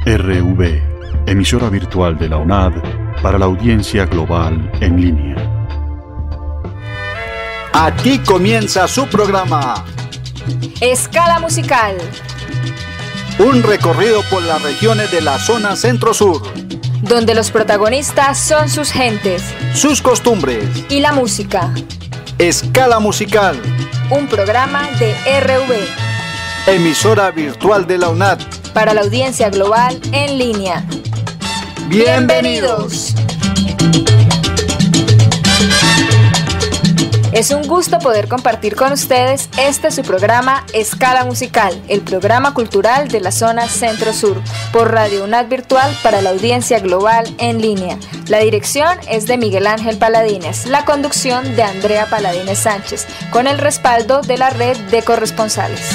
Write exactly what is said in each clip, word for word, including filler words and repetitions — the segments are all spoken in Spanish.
R V, emisora virtual de la UNAD para la audiencia global en línea. Aquí comienza su programa Escala Musical. Un recorrido por las regiones de la zona centro-sur, donde los protagonistas son sus gentes, sus costumbres y la música. Escala Musical, un programa de R V, emisora virtual de la UNAD para la audiencia global en línea. ¡Bienvenidos! Es un gusto poder compartir con ustedes este su programa Escala Musical, el programa cultural de la zona Centro-Sur, por Radio UNAD Virtual para la audiencia global en línea. La dirección es de Miguel Ángel Paladines, la conducción de Andrea Paladines Sánchez, con el respaldo de la red de corresponsales.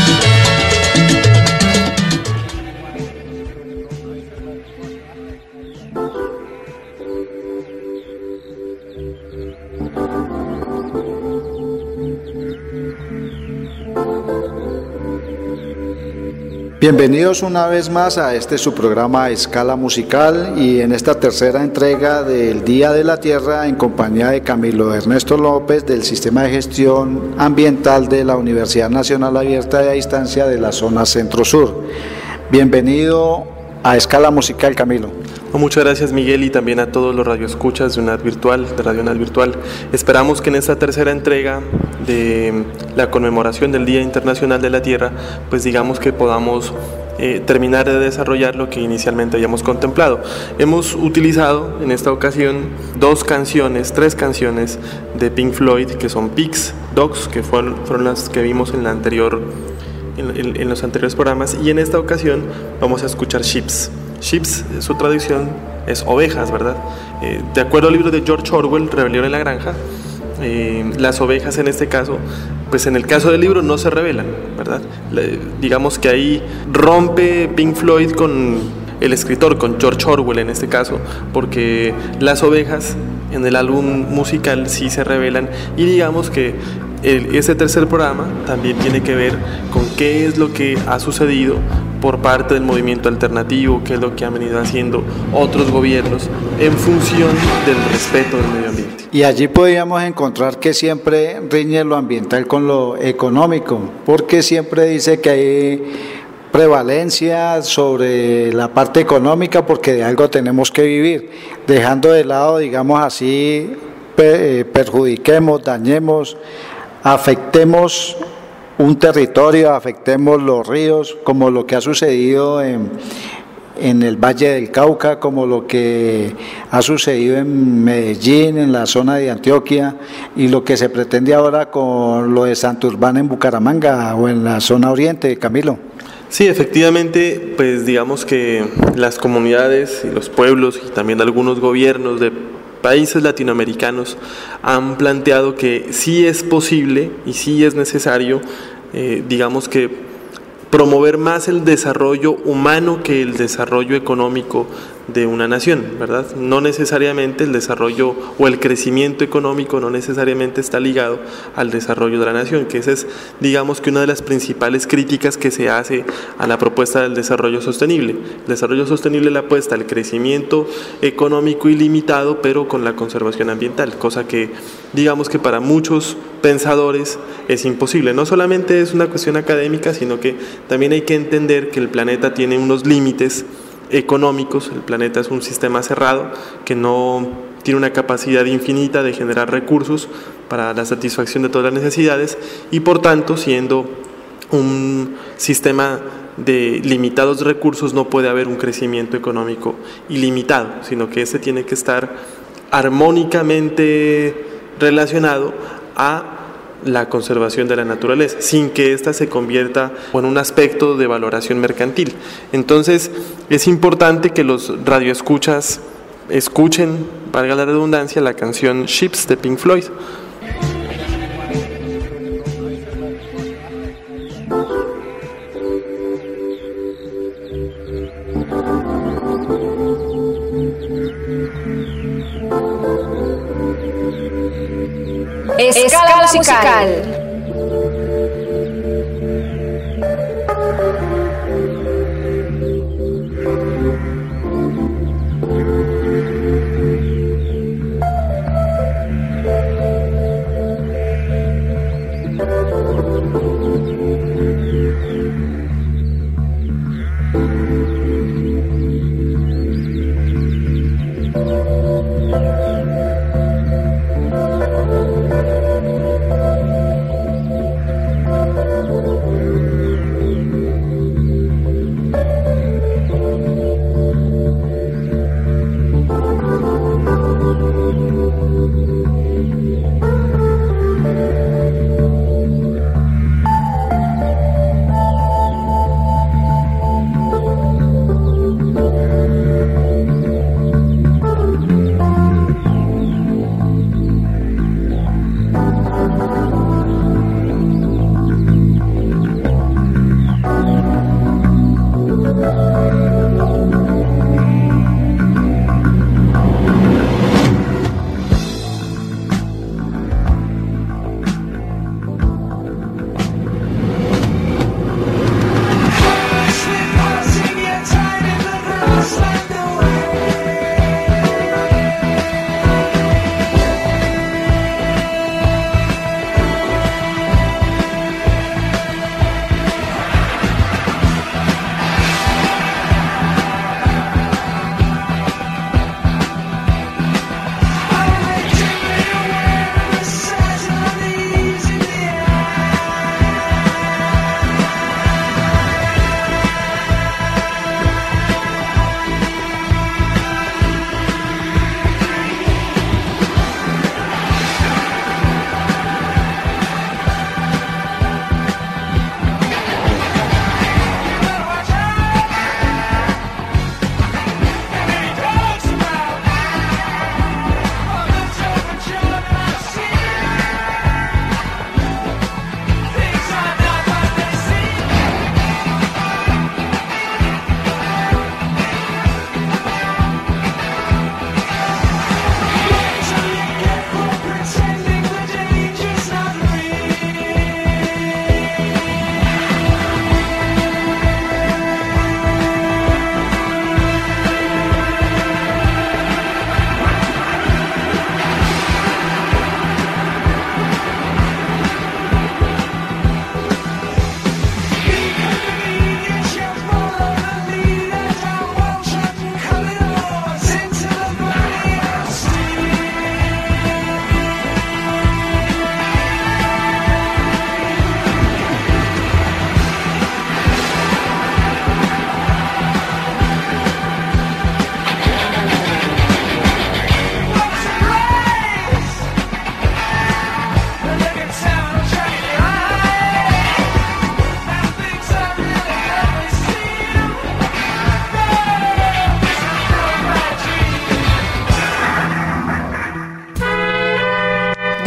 Bienvenidos una vez más a este su programa Escala Musical, y en esta tercera entrega del Día de la Tierra en compañía de Camilo Ernesto López del Sistema de Gestión Ambiental de la Universidad Nacional Abierta de Distancia de la zona Centro-Sur. Bienvenido a Escala Musical, Camilo. Muchas gracias, Miguel, y también a todos los radioescuchas de UNAD Virtual, de Radio UNAD Virtual. Esperamos que en esta tercera entrega de la conmemoración del Día Internacional de la Tierra, pues digamos que podamos eh, terminar de desarrollar lo que inicialmente habíamos contemplado. Hemos utilizado en esta ocasión dos canciones, tres canciones de Pink Floyd, que son Pigs, Dogs, que fueron, fueron las que vimos en la anterior, en, en, en los anteriores programas, y en esta ocasión vamos a escuchar Sheeps. Sheeps, su traducción es ovejas, ¿verdad? Eh, de acuerdo al libro de George Orwell, Rebelión en la Granja, eh, las ovejas en este caso, pues en el caso del libro no se rebelan, ¿verdad? Le, digamos que ahí rompe Pink Floyd con el escritor, con George Orwell en este caso, porque las ovejas en el álbum musical sí se rebelan, y digamos que el, ese tercer programa también tiene que ver con qué es lo que ha sucedido por parte del movimiento alternativo, qué es lo que han venido haciendo otros gobiernos en función del respeto del medio ambiente. Y allí podríamos encontrar que siempre riñe lo ambiental con lo económico, porque siempre dice que hay prevalencia sobre la parte económica, porque de algo tenemos que vivir, dejando de lado, digamos así, perjudiquemos, dañemos, afectemos un territorio, afectemos los ríos, como lo que ha sucedido en, en el Valle del Cauca, como lo que ha sucedido en Medellín, en la zona de Antioquia, y lo que se pretende ahora con lo de Santurbán en Bucaramanga o en la zona oriente, Camilo. Sí, efectivamente, pues digamos que las comunidades y los pueblos y también algunos gobiernos de países latinoamericanos han planteado que sí es posible y sí es necesario, eh, digamos que promover más el desarrollo humano que el desarrollo económico de una nación, ¿verdad? No necesariamente el desarrollo o el crecimiento económico no necesariamente está ligado al desarrollo de la nación, que esa es, digamos que una de las principales críticas que se hace a la propuesta del desarrollo sostenible. El desarrollo sostenible le apuesta al crecimiento económico ilimitado, pero con la conservación ambiental, cosa que, digamos que para muchos pensadores es imposible. No solamente es una cuestión académica, sino que también hay que entender que el planeta tiene unos límites económicos. El planeta es un sistema cerrado que no tiene una capacidad infinita de generar recursos para la satisfacción de todas las necesidades, y por tanto, siendo un sistema de limitados recursos, no puede haber un crecimiento económico ilimitado, sino que este tiene que estar armónicamente relacionado a la conservación de la naturaleza, sin que ésta se convierta en un aspecto de valoración mercantil. Entonces, es importante que los radioescuchas escuchen, valga la redundancia, la canción Sheeps de Pink Floyd. Escala, Escala musical. musical.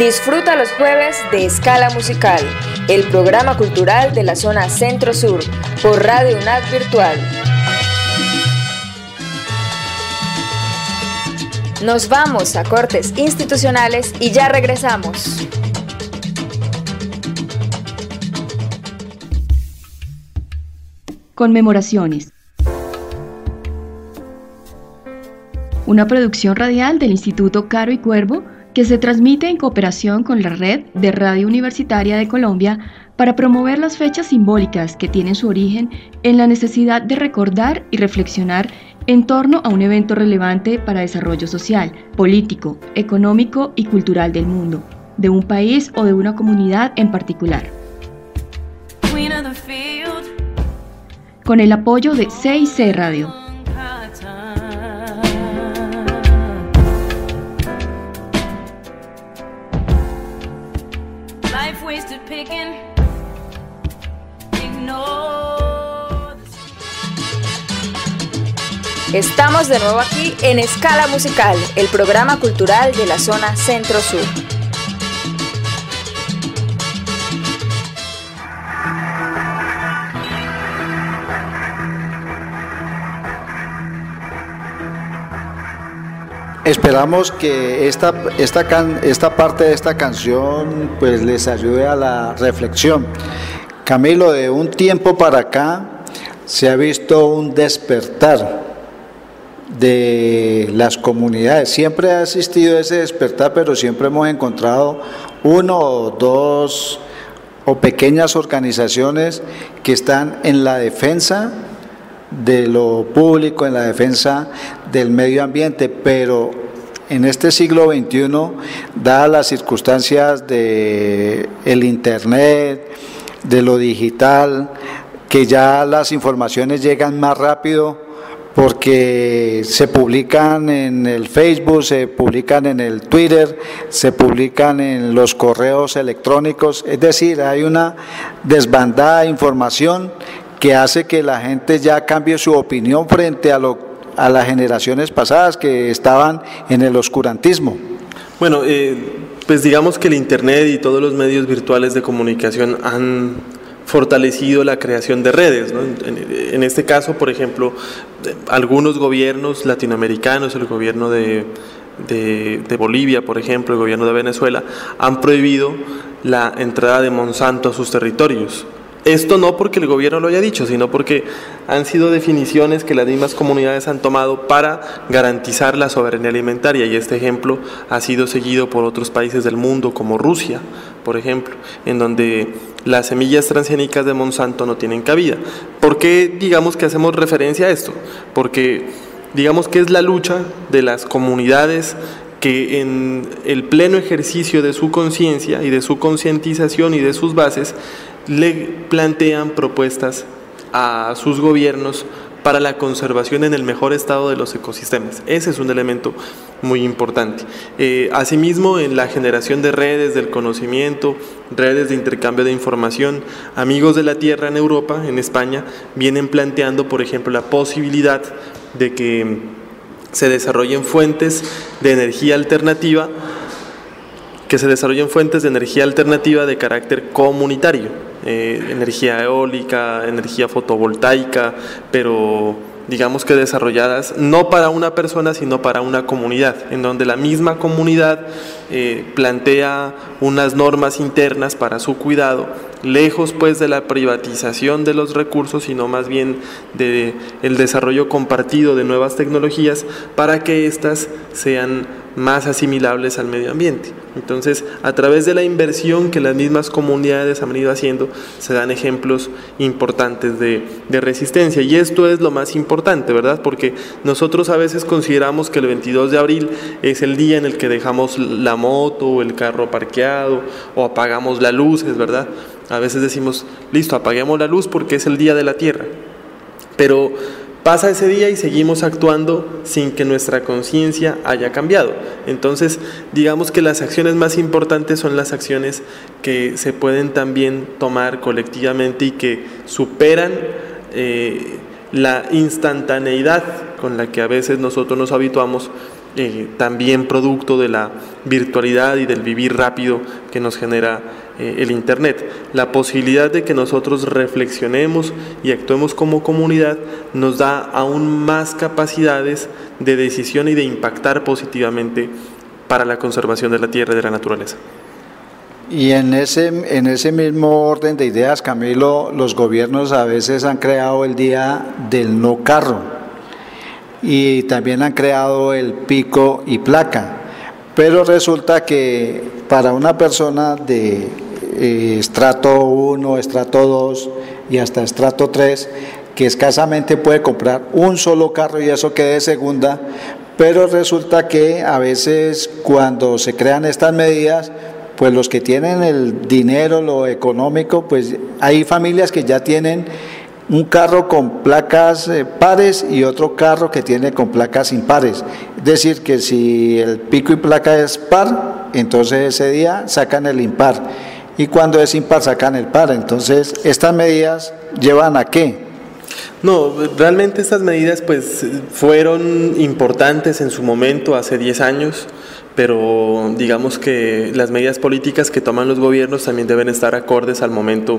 Disfruta los jueves de Escala Musical, el programa cultural de la zona Centro-Sur, por Radio UNAD Virtual. Nos vamos a cortes institucionales y ya regresamos. Conmemoraciones. Una producción radial del Instituto Caro y Cuervo que se transmite en cooperación con la Red de Radio Universitaria de Colombia para promover las fechas simbólicas que tienen su origen en la necesidad de recordar y reflexionar en torno a un evento relevante para el desarrollo social, político, económico y cultural del mundo, de un país o de una comunidad en particular. Con el apoyo de C I C Radio. Estamos de nuevo aquí en Escala Musical, el programa cultural de la zona Centro-Sur. Esperamos que esta, esta, can, esta parte de esta canción pues les ayude a la reflexión. Camilo, de un tiempo para acá se ha visto un despertar de las comunidades. Siempre ha existido ese despertar, pero siempre hemos encontrado uno o dos o pequeñas organizaciones que están en la defensa de lo público, en la defensa del medio ambiente, pero en este siglo veintiuno, dadas las circunstancias de el internet, de lo digital, que ya las informaciones llegan más rápido porque se publican en el Facebook, se publican en el Twitter, se publican en los correos electrónicos, es decir, hay una desbandada de información que hace que la gente ya cambie su opinión frente a, lo, a las generaciones pasadas que estaban en el oscurantismo. Bueno, eh, pues digamos que el Internet y todos los medios virtuales de comunicación han fortalecido la creación de redes, ¿no? En, en este caso, por ejemplo, algunos gobiernos latinoamericanos, el gobierno de, de, de Bolivia, por ejemplo, el gobierno de Venezuela, han prohibido la entrada de Monsanto a sus territorios. Esto no porque el gobierno lo haya dicho, sino porque han sido definiciones que las mismas comunidades han tomado para garantizar la soberanía alimentaria, y este ejemplo ha sido seguido por otros países del mundo, como Rusia, por ejemplo, en donde las semillas transgénicas de Monsanto no tienen cabida. ¿Por qué digamos que hacemos referencia a esto? Porque digamos que es la lucha de las comunidades que en el pleno ejercicio de su conciencia y de su concientización y de sus bases le plantean propuestas a sus gobiernos para la conservación en el mejor estado de los ecosistemas. Ese es un elemento muy importante. Eh, asimismo, en la generación de redes del conocimiento, redes de intercambio de información, Amigos de la Tierra en Europa, en España, vienen planteando, por ejemplo, la posibilidad de que se desarrollen fuentes de energía alternativa, que se desarrollen fuentes de energía alternativa de carácter comunitario, eh, energía eólica, energía fotovoltaica, pero digamos que desarrolladas no para una persona, sino para una comunidad, en donde la misma comunidad eh, plantea unas normas internas para su cuidado, lejos pues de la privatización de los recursos, sino más bien de el desarrollo compartido de nuevas tecnologías para que éstas sean más asimilables al medio ambiente. Entonces, a través de la inversión que las mismas comunidades han ido haciendo, se dan ejemplos importantes de, de resistencia, y esto es lo más importante, ¿verdad? Porque nosotros a veces consideramos que el veintidós de abril es el día en el que dejamos la moto o el carro parqueado o apagamos las luces, ¿verdad? A veces decimos, listo, apaguemos la luz porque es el día de la Tierra, pero pasa ese día y seguimos actuando sin que nuestra conciencia haya cambiado. Entonces, digamos que las acciones más importantes son las acciones que se pueden también tomar colectivamente y que superan eh, la instantaneidad con la que a veces nosotros nos habituamos eh, también producto de la virtualidad y del vivir rápido que nos genera eh, el Internet. La posibilidad de que nosotros reflexionemos y actuemos como comunidad nos da aún más capacidades de decisión y de impactar positivamente para la conservación de la tierra y de la naturaleza. Y en ese, en ese mismo orden de ideas, Camilo, los gobiernos a veces han creado el Día del No Carro y también han creado el pico y placa, pero resulta que para una persona de eh, estrato uno, estrato dos y hasta estrato tres, que escasamente puede comprar un solo carro y eso que de segunda, pero resulta que a veces cuando se crean estas medidas, pues los que tienen el dinero, lo económico, pues hay familias que ya tienen un carro con placas eh, pares y otro carro que tiene con placas impares. Es decir, que si el pico y placa es par, entonces ese día sacan el impar. Y cuando es impar sacan el par. Entonces, ¿estas medidas llevan a qué? No, realmente estas medidas pues fueron importantes en su momento, hace diez años, pero digamos que las medidas políticas que toman los gobiernos también deben estar acordes al momento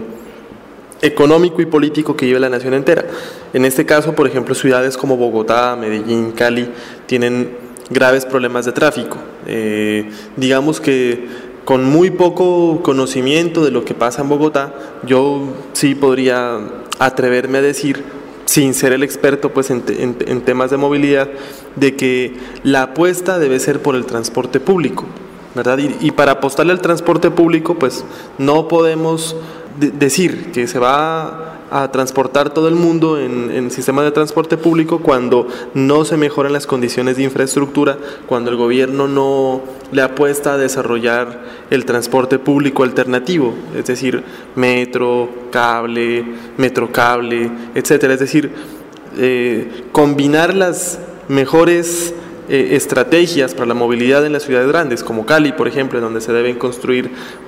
económico y político que vive la nación entera. En este caso, por ejemplo, ciudades como Bogotá, Medellín, Cali, tienen graves problemas de tráfico. Eh, digamos que con muy poco conocimiento de lo que pasa en Bogotá, yo sí podría atreverme a decir, sin ser el experto pues en, en, en temas de movilidad, de que la apuesta debe ser por el transporte público, ¿verdad? Y, y para apostarle al transporte público, pues no podemos de, decir que se va a transportar todo el mundo en, en sistemas de transporte público cuando no se mejoran las condiciones de infraestructura, cuando el gobierno no le apuesta a desarrollar el transporte público alternativo, es decir, metro, cable, metrocable, etcétera. Es decir, eh, combinar las mejores eh, estrategias para la movilidad en las ciudades grandes, como Cali, por ejemplo, en donde se deben construir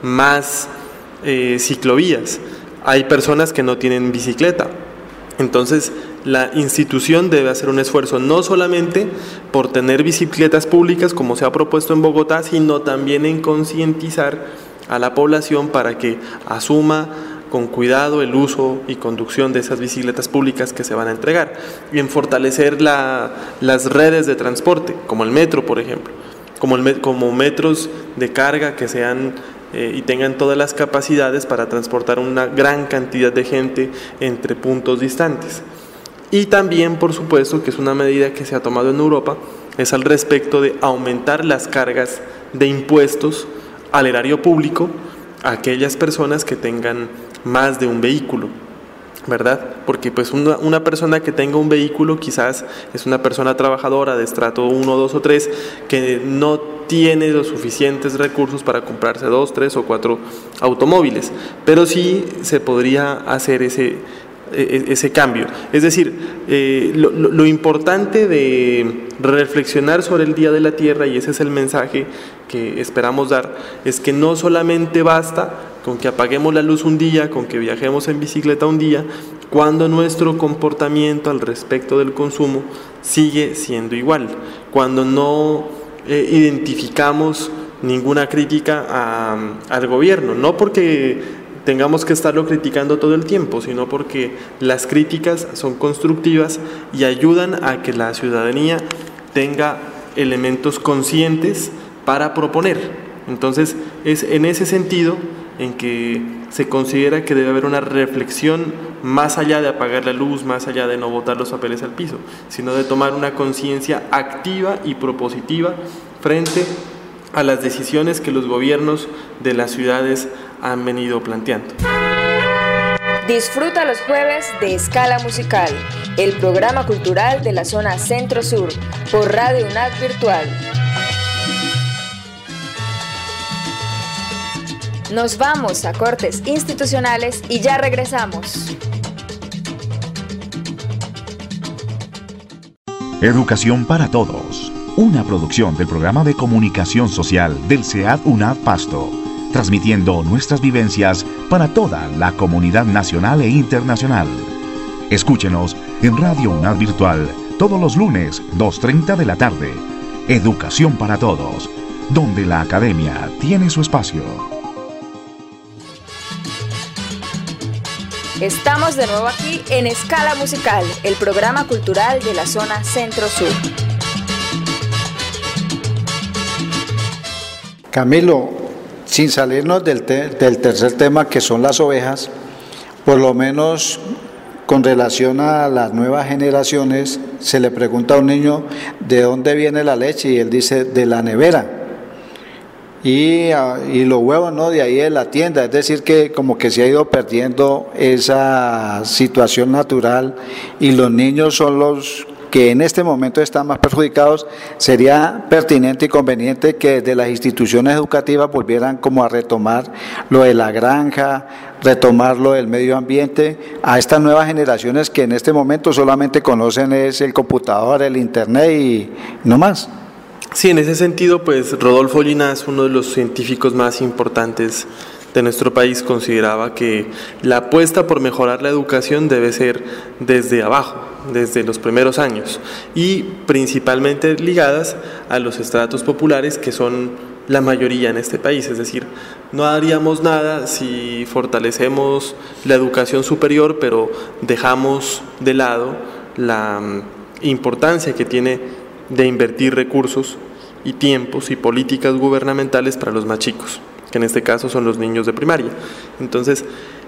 más eh, ciclovías. Hay personas que no tienen bicicleta, entonces la institución debe hacer un esfuerzo no solamente por tener bicicletas públicas como se ha propuesto en Bogotá, sino también en concientizar a la población para que asuma con cuidado el uso y conducción de esas bicicletas públicas que se van a entregar, y en fortalecer la, las redes de transporte, como el metro, por ejemplo, como, el, como metros de carga que sean Eh, y tengan todas las capacidades para transportar una gran cantidad de gente entre puntos distantes. Y también, por supuesto, que es una medida que se ha tomado en Europa, es al respecto de aumentar las cargas de impuestos al erario público a aquellas personas que tengan más de un vehículo, ¿verdad? Porque pues una, una persona que tenga un vehículo quizás es una persona trabajadora de estrato uno, dos o tres que no tiene los suficientes recursos para comprarse dos, tres o cuatro automóviles, pero sí se podría hacer ese, ese cambio. Es decir, eh, lo, lo importante de reflexionar sobre el Día de la Tierra, y ese es el mensaje que esperamos dar, es que no solamente basta con que apaguemos la luz un día, con que viajemos en bicicleta un día, cuando nuestro comportamiento al respecto del consumo sigue siendo igual, cuando no eh, identificamos ninguna crítica a, al gobierno, no porque tengamos que estarlo criticando todo el tiempo, sino porque las críticas son constructivas y ayudan a que la ciudadanía tenga elementos conscientes para proponer. Entonces, es en ese sentido en que se considera que debe haber una reflexión más allá de apagar la luz, más allá de no botar los papeles al piso, sino de tomar una conciencia activa y propositiva frente a las decisiones que los gobiernos de las ciudades han venido planteando. Disfruta los jueves de Escala Musical, el programa cultural de la zona Centro-Sur, por Radio UNAD Virtual. Nos vamos a cortes institucionales y ya regresamos. Educación para Todos, una producción del programa de comunicación social del SEAD UNAD Pasto, transmitiendo nuestras vivencias para toda la comunidad nacional e internacional. Escúchenos en Radio UNAD Virtual todos los lunes, dos y media de la tarde, Educación para Todos, donde la academia tiene su espacio. Estamos de nuevo aquí en Escala Musical, el programa cultural de la zona Centro-Sur. Camilo, sin salirnos del, te- del tercer tema que son las ovejas, por lo menos con relación a las nuevas generaciones, se le pregunta a un niño de dónde viene la leche y él dice de la nevera. Y, y los huevos, ¿no?, de ahí de la tienda, es decir que como que se ha ido perdiendo esa situación natural y los niños son los que en este momento están más perjudicados. Sería pertinente y conveniente que desde las instituciones educativas volvieran como a retomar lo de la granja, retomar lo del medio ambiente a estas nuevas generaciones que en este momento solamente conocen es el computador, el internet y no más. Sí, en ese sentido, pues Rodolfo Llinás, uno de los científicos más importantes de nuestro país, consideraba que la apuesta por mejorar la educación debe ser desde abajo, desde los primeros años, y principalmente ligadas a los estratos populares, que son la mayoría en este país. Es decir, no haríamos nada si fortalecemos la educación superior, pero dejamos de lado la importancia que tiene de invertir recursos y tiempos y políticas gubernamentales para los más chicos, que en este caso son los niños de primaria. Entonces,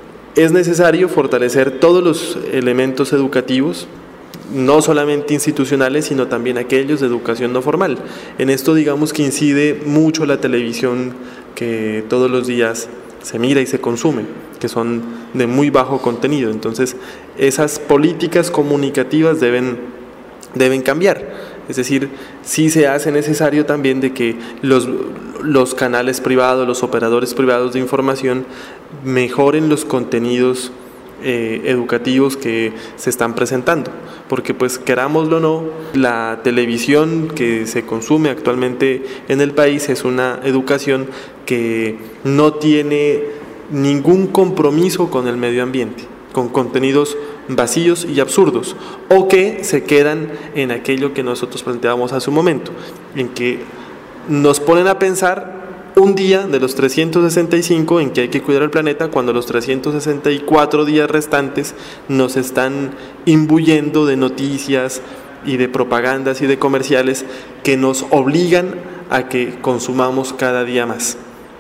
es necesario fortalecer todos los elementos educativos, no solamente institucionales, sino también aquellos de educación no formal. En esto, digamos que incide mucho la televisión que todos los días se mira y se consume, que son de muy bajo contenido. Entonces, esas políticas comunicativas deben, deben cambiar. Es decir, sí se hace necesario también de que los, los canales privados, los operadores privados de información mejoren los contenidos eh, educativos que se están presentando, porque pues querámoslo o no, la televisión que se consume actualmente en el país es una educación que no tiene ningún compromiso con el medio ambiente, con contenidos vacíos y absurdos, o que se quedan en aquello que nosotros planteábamos hace un momento, en que nos ponen a pensar un día de los trescientos sesenta y cinco en que hay que cuidar el planeta, cuando los trescientos sesenta y cuatro días restantes nos están imbuyendo de noticias y de propagandas y de comerciales que nos obligan a que consumamos cada día más.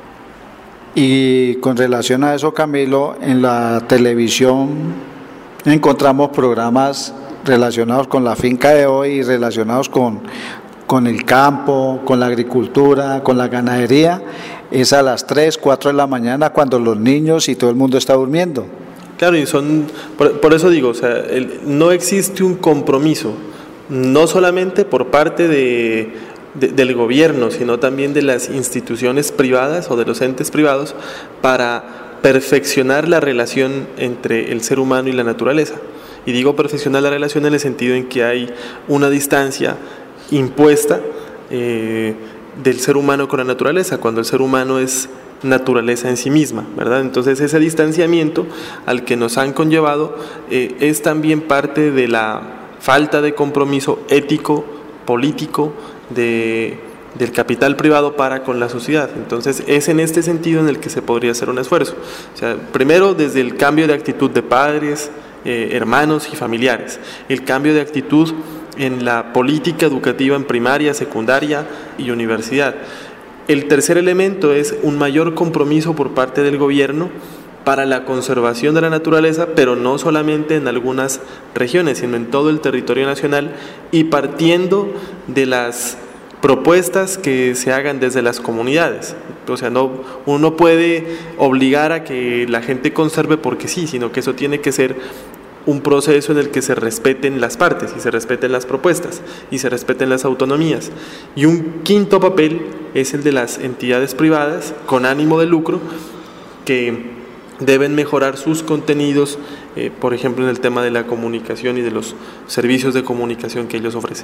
Y con relación a eso, Camilo, en la televisión encontramos programas relacionados con la finca de hoy y relacionados con, con el campo, con la agricultura, con la ganadería. Es a las tres, cuatro de la mañana cuando los niños y todo el mundo está durmiendo. Claro, y son, por, por eso digo, o sea, el, no existe un compromiso, no solamente por parte de, de, del gobierno, sino también de las instituciones privadas o de los entes privados para perfeccionar la relación entre el ser humano y la naturaleza. Y digo perfeccionar la relación en el sentido en que hay una distancia impuesta eh, del ser humano con la naturaleza, cuando el ser humano es naturaleza en sí misma, ¿verdad? Entonces ese distanciamiento al que nos han conllevado eh, es también parte de la falta de compromiso ético, político, de del capital privado para con la sociedad. Entonces es en este sentido en el que se podría hacer un esfuerzo. O sea, primero desde el cambio de actitud de padres, eh, hermanos y familiares, el cambio de actitud en la política educativa en primaria, secundaria y universidad. El tercer elemento es un mayor compromiso por parte del gobierno para la conservación de la naturaleza, pero no solamente en algunas regiones, sino en todo el territorio nacional, y partiendo de las propuestas que se hagan desde las comunidades. O sea, no, uno no puede obligar a que la gente conserve porque sí, sino que eso tiene que ser un proceso en el que se respeten las partes y se respeten las propuestas y se respeten las autonomías. Y un quinto papel es el de las entidades privadas con ánimo de lucro que deben mejorar sus contenidos, eh, por ejemplo en el tema de la comunicación y de los servicios de comunicación que ellos ofrecen.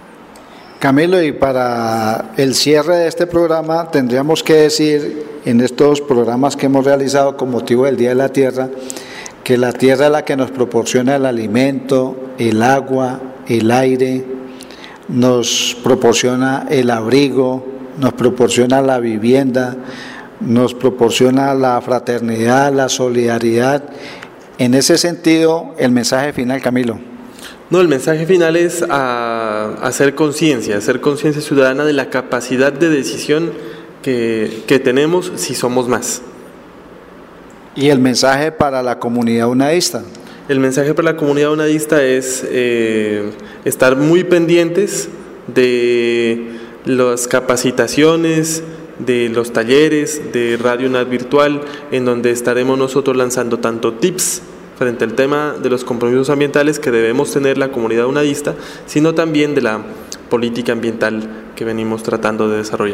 Camilo, y para el cierre de este programa tendríamos que decir, en estos programas que hemos realizado con motivo del Día de la Tierra, que la tierra es la que nos proporciona el alimento, el agua, el aire, nos proporciona el abrigo, nos proporciona la vivienda, nos proporciona la fraternidad, la solidaridad. En ese sentido, el mensaje final, Camilo. No, el mensaje final es a, a hacer conciencia, hacer conciencia ciudadana de la capacidad de decisión que, que tenemos si somos más. ¿Y el mensaje para la comunidad unadista? El mensaje para la comunidad unadista es eh, estar muy pendientes de las capacitaciones, de los talleres de Radio UNAD Virtual, en donde estaremos nosotros lanzando tanto tips frente al tema de los compromisos ambientales que debemos tener la comunidad unadista, sino también de la política ambiental que venimos tratando de desarrollar.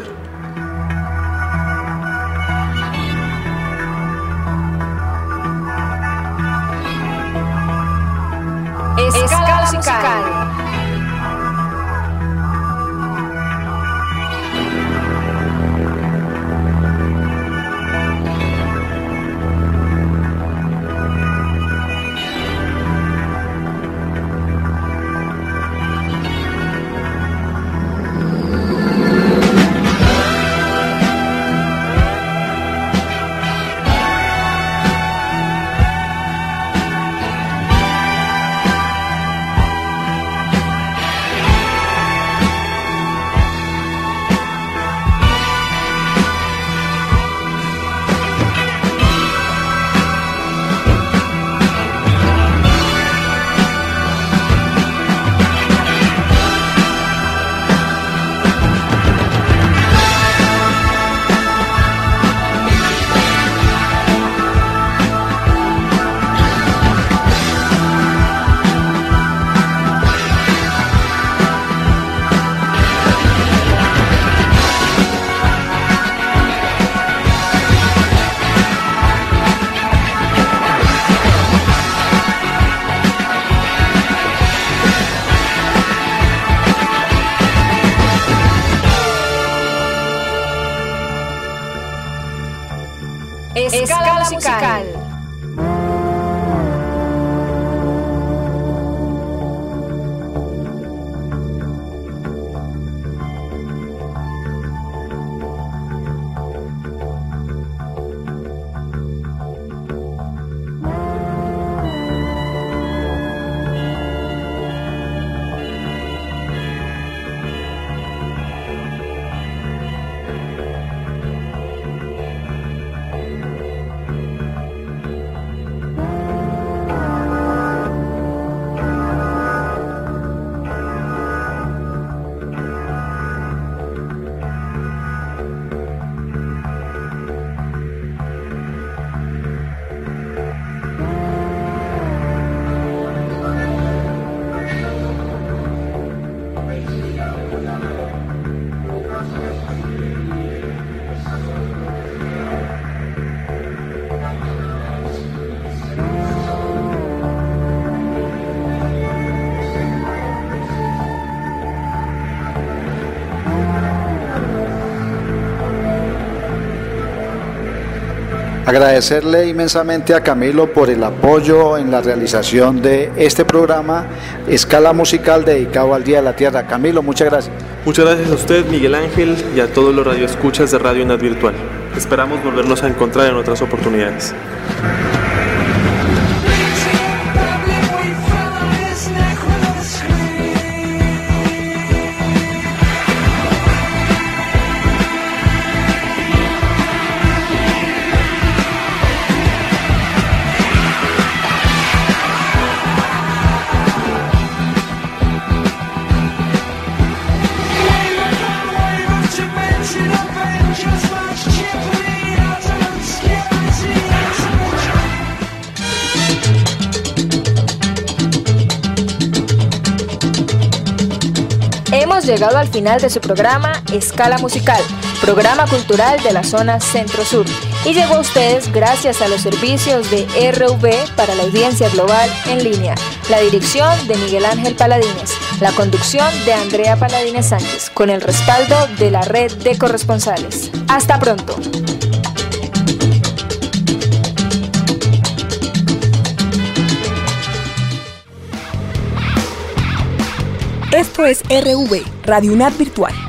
Escala musical. Escala musical. Agradecerle inmensamente a Camilo por el apoyo en la realización de este programa Escala Musical dedicado al Día de la Tierra. Camilo, muchas gracias. Muchas gracias a usted, Miguel Ángel, y a todos los radioescuchas de Radio UNAD Virtual. Esperamos volvernos a encontrar en otras oportunidades. Hemos llegado al final de su programa Escala Musical, programa cultural de la zona Centro-Sur, y llegó a ustedes gracias a los servicios de R V para la audiencia global en línea, la dirección de Miguel Ángel Paladines, la conducción de Andrea Paladines Sánchez, con el respaldo de la red de corresponsales. Hasta pronto. Esto es R V, Radio UNAD Virtual.